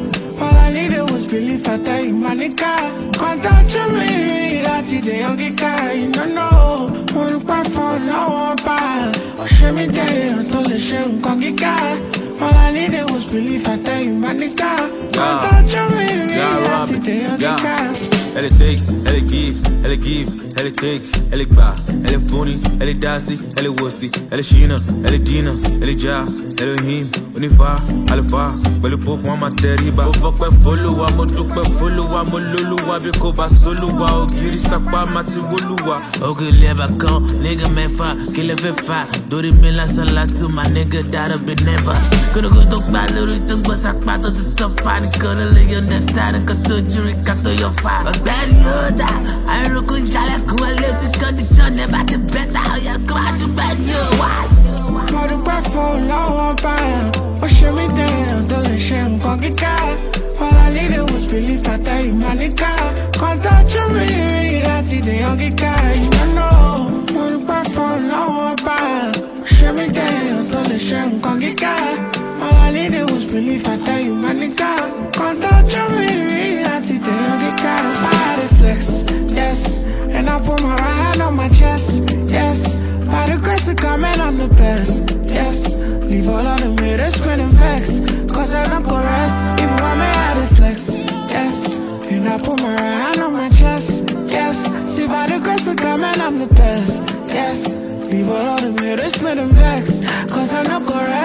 All I needed was belief, I tell you, my nigga. Can't touch me, that's the young guy. You don't know, wanna buy for no one buy. Or show me day, until the shame can't get guy. All I needed was belief, I tell you, my nigga. Can't touch me, that's the young guy. Elle est takes, elle est gives, elle est gives, elle est takes, elle est bass, elle est funny, elle est dassy, elle est wussy, elle est Sheena, elle est Dina, elle est Jazz, elle est Him, on y va, elle va, pẹ̀lú pop wọn máa tẹríba. Mo fọpẹ́ f'Olúwa, mo dúpẹ́ f'Olúwa, mo lólúwa bí kò bá sólúwa, ògiri sápá máa ti wólúwa. Ògiri ẹ̀bà kan, nigga mẹ́fà, kí lè fẹ́ fà, dórí mi lásán látú, my nigga that'll be never. Kórógó tó gbà lórí tó gbọ́ sápá tó ti sọ́fà, nìkan ló lè understand, nǹkan tó jírí ká tó yọ fà. Ọ̀gbẹ́ni yóò dá, àìrókò ń jalè kún ẹ létí condition ẹ̀ bá ti bẹ́tà, ọ̀yẹ́ kó wá dúpẹ́ ní òwá. Mo dúpẹ́ fún lọ́wọ́ báyà, ó ṣe mí dẹ̀yàn tó lè ṣe nǹkan kíkà. All I needed was belief, I tell you, my nigga. Can't touch me, láti dẹ̀yàn kíkà. You don't know, mo dúpẹ́ fún lọ́wọ́ báyà, ó ṣe mí dẹ̀yàn tó lè ṣe nǹkan kíkà. All I needed was belief, I tell you, my nigga. Can't touch me, láti dẹ̀yàn kíkà. I had a flex, yes, and I put my right hand on my chest, yes. By the grace of God, man, I'm the best, yes. Leave all of them haters spinning vex, cause I'm not gonna rest. Even when I had a flex, yes. And I put my right hand on my chest, yes. See, by the grace of God, man, I'm the best, yes. Leave all of them haters spinning vex, cause I'm not gonna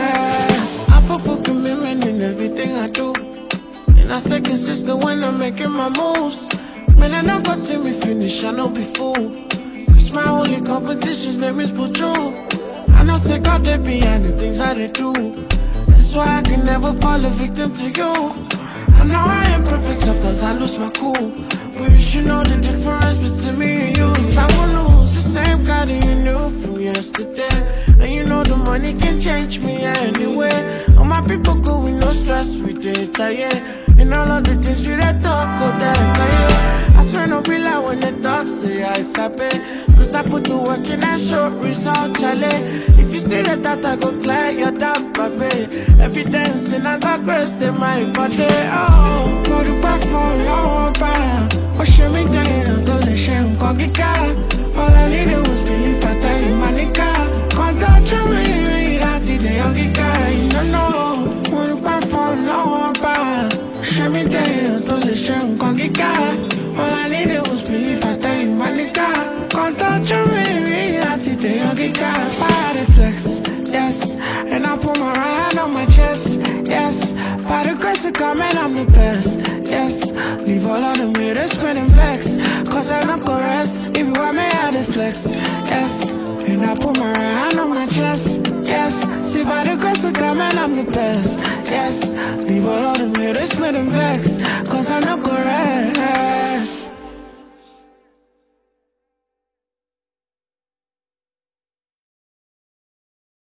rest. I put full commitment in everything I do, and I stay consistent when I'm making my moves. Man, I not gonna see me finish, I know be fool. My only competition's name is Pucho. I know say God they behind the things that they do. That's why I can never fall a victim to you. I know I am perfect, sometimes I lose my cool, but you should know the difference between me and you. Cause I won't lose the same guy that you knew from yesterday. And you know the money can change me anyway. All my people go with no stress, we did yeah. And all of the things you that talk, go down, yeah. I swear no be like when they talk, say I sabe. Cause I put the work in that short result, Charlie. If you stay that I go clear your damn baby. Every dancing I got grace, they my body. Oh, mo dúpẹ́ fún lọ́wọ́ báyà, ó ṣe mí dẹ̀yàn tó lè ṣe nǹkan kíkà. All I needed was belief, I tell you, my nigga. Can't touch me, láti dẹ̀yàn kíkà. You don't know, mo dúpẹ́ fún lọ́wọ́ báyà, ó ṣe mí dẹ̀yàn tó lè ṣe nǹkan kíkà. All I needed was belief, I tell you, my nigga. Can't touch me, láti dẹ̀yàn kíkà. I had a flex, yes, and I put my right hand on my chest, yes. By the grace of God, man, I'm the best, yes. Leave all of them haters spinning vex, cause I'm not gonna rest. Even when I had a flex, yes, and I put my right hand on my chest, yes. See, by the grace of God, man, I'm the best, yes. Leave all of them haters spinning vex, cause I'm not gonna rest.